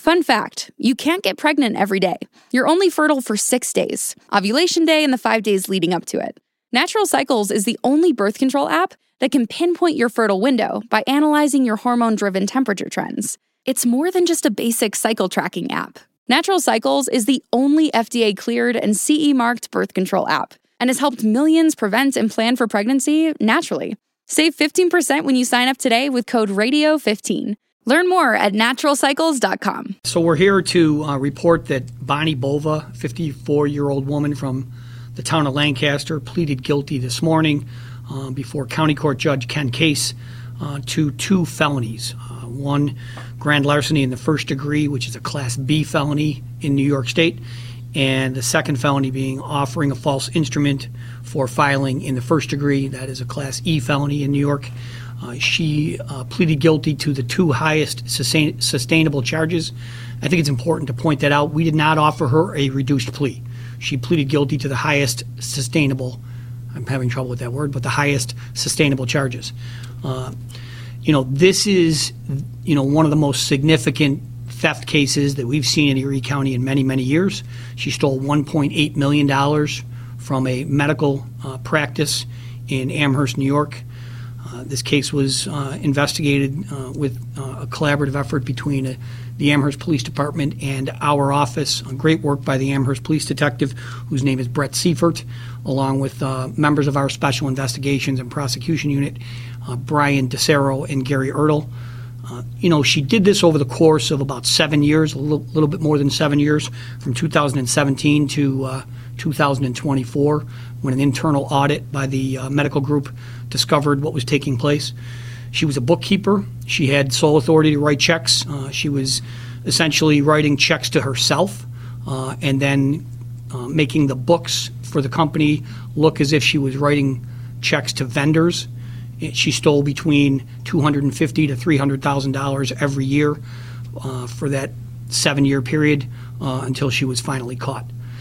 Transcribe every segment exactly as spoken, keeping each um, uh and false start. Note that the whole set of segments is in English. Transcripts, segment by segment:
Fun fact, you can't get pregnant every day. You're only fertile for six days, ovulation day and the five days leading up to it. Natural Cycles is the only birth control app that can pinpoint your fertile window by analyzing your hormone-driven temperature trends. It's more than just a basic cycle tracking app. Natural Cycles is the only F D A-cleared and C E-marked birth control app and has helped millions prevent and plan for pregnancy naturally. Save fifteen percent when you sign up today with code radio fifteen. Learn more at natural cycles dot com. So we're here to uh, report that Bonnie Bova, fifty-four-year-old woman from the town of Lancaster, pleaded guilty this morning uh, before County Court Judge Ken Case uh, to two felonies. Uh, one, grand larceny in the first degree, which is a Class B felony in New York State, and the second felony being offering a false instrument for filing in the first degree. That is a Class E felony in New York. Uh, she uh, pleaded guilty to the two highest sustain- sustainable charges. I think it's important to point that out. We did not offer her a reduced plea. She pleaded guilty to the highest sustainable, I'm having trouble with that word, but the highest sustainable charges. Uh, you know, this is, you know, one of the most significant theft cases that we've seen in Erie County in many, many years. She stole one point eight million dollars from a medical uh, practice in Amherst, New York. Uh, this case was uh, investigated uh, with uh, a collaborative effort between uh, the Amherst Police Department and our office. Uh, great work by the Amherst Police Detective, whose name is Brett Seifert, along with uh, members of our Special Investigations and Prosecution Unit, uh, Brian DeCero and Gary Ertl. Uh, you know, she did this over the course of about seven years, a little, little bit more than seven years, from two thousand seventeen to uh, two thousand twenty-four, when an internal audit by the uh, medical group discovered what was taking place. She was a bookkeeper. She had sole authority to write checks. Uh, she was essentially writing checks to herself uh, and then uh, making the books for the company look as if she was writing checks to vendors. She stole between two hundred fifty thousand dollars to three hundred thousand dollars every year uh, for that seven-year period uh, until she was finally caught.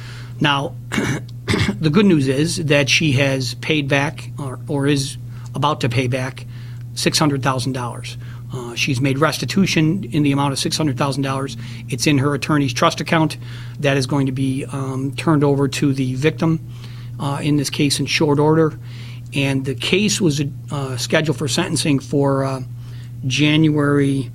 Now, the good news is that she has paid back or, or is about to pay back six hundred thousand dollars. Uh, she's made restitution in the amount of six hundred thousand dollars. It's in her attorney's trust account. That is going to be um, turned over to the victim uh, in this case in short order. And the case was uh, scheduled for sentencing for uh, January,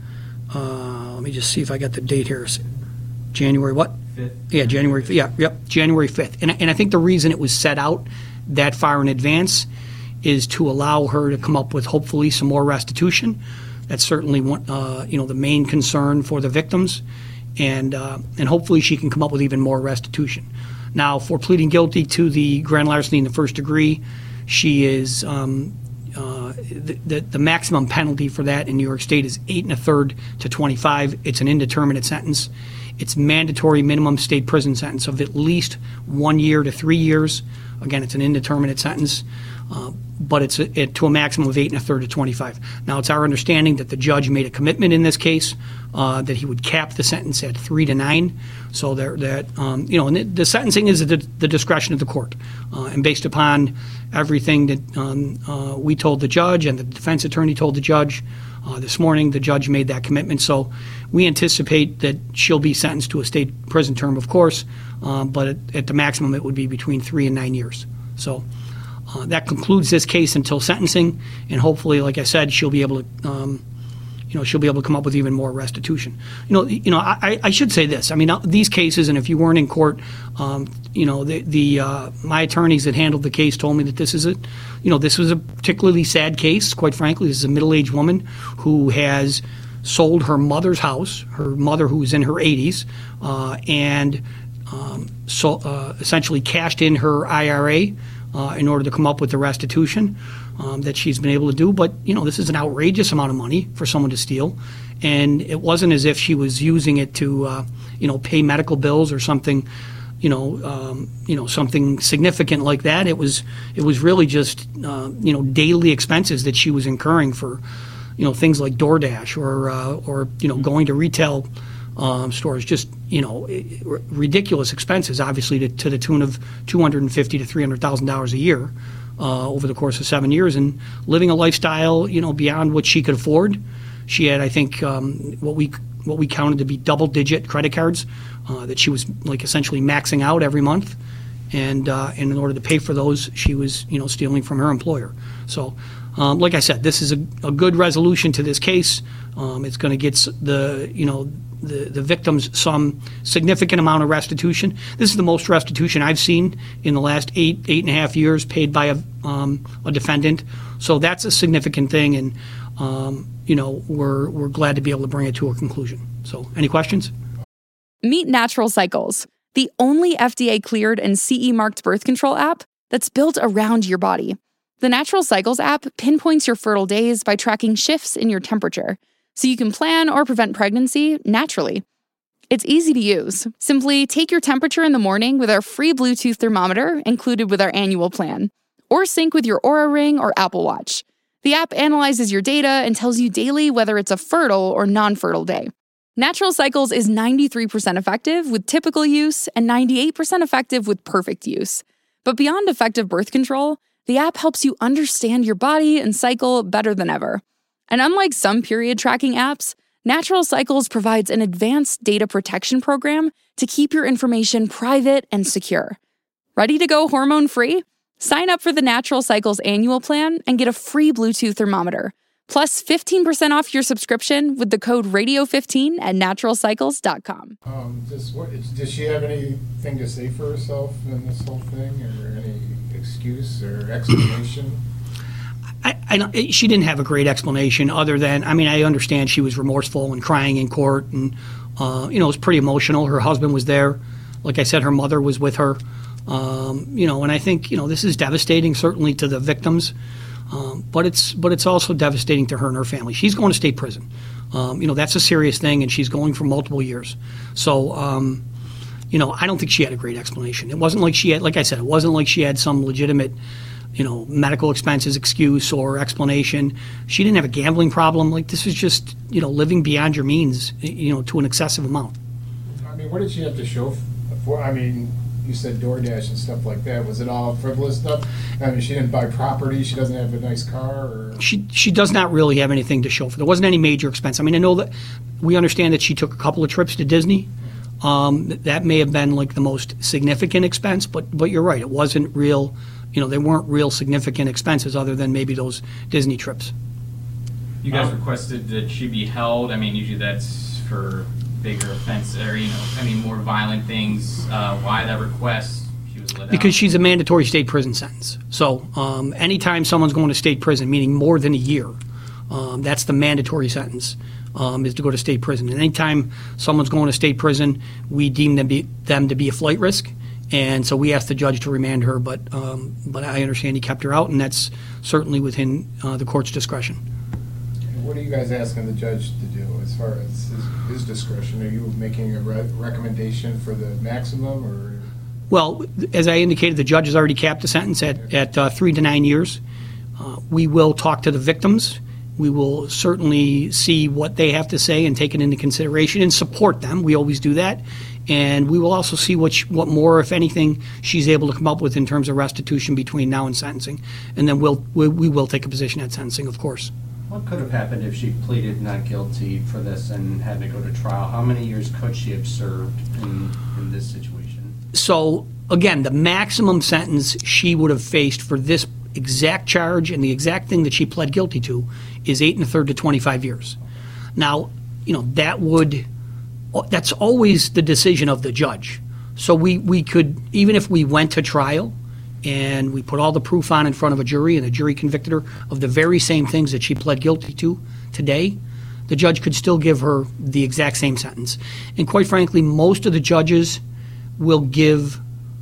uh, let me just see if I got the date here. January what? fifth. Yeah, January fifth. Yeah, yep, January fifth. And, and I think the reason it was set out that far in advance is to allow her to come up with hopefully some more restitution. That's certainly one, uh, you know, the main concern for the victims. And, uh, and hopefully she can come up with even more restitution. Now, for pleading guilty to the grand larceny in the first degree, she is um, uh, the, the the maximum penalty for that in New York State is eight and a third to twenty-five. It's an indeterminate sentence. It's mandatory minimum state prison sentence of at least one year to three years. Again, it's an indeterminate sentence, uh, but it's a, it, to a maximum of eight and a third to twenty-five. Now, it's our understanding that the judge made a commitment in this case uh, that he would cap the sentence at three to nine. So there, that um, you know, and the, the sentencing is at the, the discretion of the court, uh, and based upon everything that um, uh, we told the judge and the defense attorney told the judge uh, this morning, the judge made that commitment. So we anticipate that she'll be sentenced to a state prison term, of course, uh, but at, at the maximum it would be between three and nine years. So uh, that concludes this case until sentencing, and hopefully, like I said, she'll be able to, um, you know, she'll be able to come up with even more restitution. You know, you know, I, I should say this. I mean, these cases, and if you weren't in court, um, you know, the, the uh, my attorneys that handled the case told me that this is a, you know, this was a particularly sad case. Quite frankly, this is a middle-aged woman who has sold her mother's house, her mother who was in her eighties, uh, and um, so uh, essentially cashed in her I R A uh, in order to come up with the restitution um, that she's been able to do. But, you know, this is an outrageous amount of money for someone to steal. And it wasn't as if she was using it to, uh, you know, pay medical bills or something, you know, um, you know, something significant like that. It was, it was really just, uh, you know, daily expenses that she was incurring for, you know, things like DoorDash or, uh, or you know, going to retail um, stores. Just, you know, r- ridiculous expenses, obviously, to, to the tune of two hundred fifty thousand to three hundred thousand dollars a year uh, over the course of seven years, and living a lifestyle, you know, beyond what she could afford. She had, I think, um, what we what we counted to be double-digit credit cards uh, that she was like essentially maxing out every month, and uh, and in order to pay for those, she was you know stealing from her employer. So, um, like I said, this is a, a good resolution to this case. Um, it's going to get the you know the the victims some significant amount of restitution. This is the most restitution I've seen in the last eight eight and a half years paid by a um, a defendant. So that's a significant thing, and um, you know we're we're glad to be able to bring it to a conclusion. So, any questions? Meet Natural Cycles, the only F D A-cleared and C E-marked birth control app that's built around your body. The Natural Cycles app pinpoints your fertile days by tracking shifts in your temperature, so you can plan or prevent pregnancy naturally. It's easy to use. Simply take your temperature in the morning with our free Bluetooth thermometer included with our annual plan, or sync with your Oura Ring or Apple Watch. The app analyzes your data and tells you daily whether it's a fertile or non-fertile day. Natural Cycles is ninety-three percent effective with typical use and ninety-eight percent effective with perfect use. But beyond effective birth control, the app helps you understand your body and cycle better than ever. And unlike some period tracking apps, Natural Cycles provides an advanced data protection program to keep your information private and secure. Ready to go hormone-free? Sign up for the Natural Cycles annual plan and get a free Bluetooth thermometer, plus fifteen percent off your subscription with the code radio fifteen at natural cycles dot com. Um, does, what, does she have anything to say for herself in this whole thing, or any excuse or explanation? I, I, she didn't have a great explanation other than, I mean, I understand she was remorseful and crying in court, and, uh, you know, it was pretty emotional. Her husband was there. Like I said, her mother was with her. Um, you know, and I think, you know, this is devastating, certainly to the victims, um, but it's but it's also devastating to her and her family. She's going to state prison. Um, you know, that's a serious thing, and she's going for multiple years. So, um, you know, I don't think she had a great explanation. It wasn't like she had, like I said, it wasn't like she had some legitimate, you know, medical expenses excuse or explanation. She didn't have a gambling problem. Like, this is just, you know, living beyond your means, you know, to an excessive amount. I mean, what did she have to show for? I mean, you said DoorDash and stuff like that. Was it all frivolous stuff? I mean, she didn't buy property. She doesn't have a nice car. Or... She she does not really have anything to show for. There wasn't any major expense. I mean, I know that we understand that she took a couple of trips to Disney. Um, that may have been like the most significant expense, but but you're right. It wasn't real. You know, they weren't real significant expenses other than maybe those Disney trips. You guys requested that she be held. I mean, usually that's for bigger offense, or, you know, I mean, more violent things. Uh, why that request? She was let out. Because she's a mandatory state prison sentence. So um, anytime someone's going to state prison, meaning more than a year, um, that's the mandatory sentence, um, is to go to state prison. And anytime someone's going to state prison, we deem them, be, them to be a flight risk. And so we asked the judge to remand her, but um, but I understand he kept her out, and that's certainly within uh, the court's discretion. What are you guys asking the judge to do as far as his, his discretion? Are you making a re- recommendation for the maximum, or? Well, as I indicated, the judge has already capped the sentence at, at uh, three to nine years. Uh, we will talk to the victims. We will certainly see what they have to say and take it into consideration and support them. We always do that. And we will also see what, she, what more, if anything, she's able to come up with in terms of restitution between now and sentencing. And then we'll, we, we will take a position at sentencing, of course. What could have happened if she pleaded not guilty for this and had to go to trial? How many years could she have served in, in this situation? So, again, the maximum sentence she would have faced for this exact charge and the exact thing that she pled guilty to is eight and a third to twenty-five years. Now, you know, that would... that's always the decision of the judge. So we, we could, even if we went to trial and we put all the proof on in front of a jury and the jury convicted her of the very same things that she pled guilty to today, the judge could still give her the exact same sentence. And quite frankly, most of the judges will give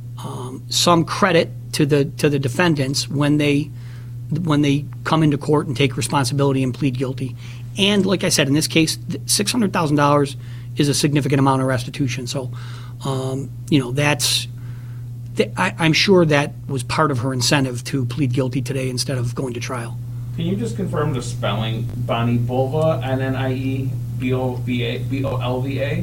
um, some credit to the to the defendants when they when they come into court and take responsibility and plead guilty. And like I said, in this case, six hundred thousand dollars is a significant amount of restitution. So, um, you know, that's, th- I, I'm sure that was part of her incentive to plead guilty today instead of going to trial. Can you just confirm the spelling? Bonnie Bolva, N N I E B O V A, B O L V A?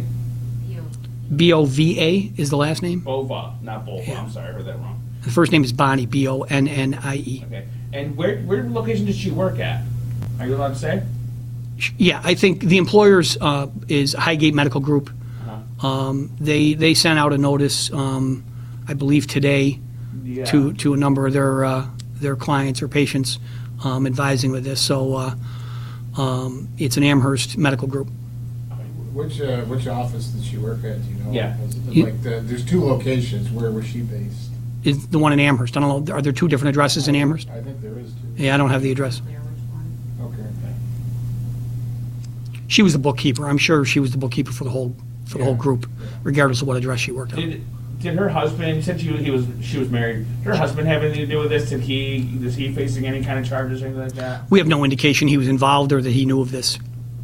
B O V A is the last name? Bova, not Bolva. Yeah. I'm sorry, I heard that wrong. The first name is Bonnie, B O N N I E. Okay. And where, where location did she work at? Are you allowed to say? Yeah, I think the employer's uh, is Highgate Medical Group. Uh-huh. Um, They, they sent out a notice, um, I believe today, Yeah. to, to a number of their, uh, their clients or patients um, advising with this. So uh, um, it's an Amherst Medical Group. Which, uh, which office did she work at, do you know? Yeah. Was it You- Like, the- there's two locations, where was she based? Is the one in Amherst. I don't know, are there two different addresses in Amherst? I think there is two. Yeah, I don't have the address. Okay. She was the bookkeeper. I'm sure she was the bookkeeper for the whole, for the whole Yeah. group, regardless of what address she worked at. Did, did her husband, since he, he was, she was married, did her husband have anything to do with this? Did he, is he facing any kind of charges or anything like that? We have no indication he was involved or that he knew of this.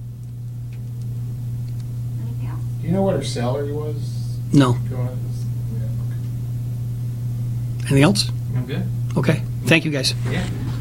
Anything else? Do you know what her salary was? No. Going on? Yeah, okay. Anything else? I'm good. Okay. Thank you, guys. Yeah.